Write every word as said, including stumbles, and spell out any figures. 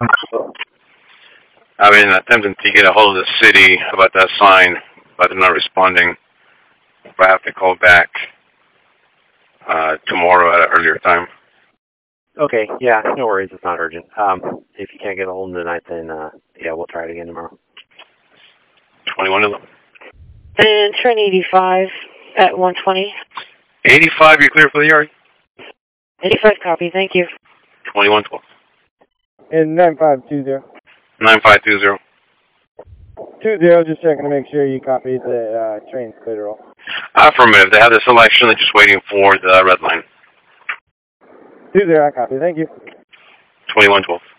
I've been attempting to get a hold of the city about that sign, but they're not responding. I have to call back uh, tomorrow at an earlier time. Okay, yeah, no worries. It's not urgent. Um, if you can't get a hold of them tonight, then, uh, yeah, we'll try it again tomorrow. twenty-one eleven. And turn eighty-five at one twenty. eighty-five, you're clear for the yard? eighty-five copy, thank you. twenty-one twelve. And nine five two zero. nine five two zero. two zero, just checking to make sure you copied the uh, train's clear to roll. Affirmative. They have the selection. They're just waiting for the red line. two zero, I copy. Thank you. twenty-one twelve.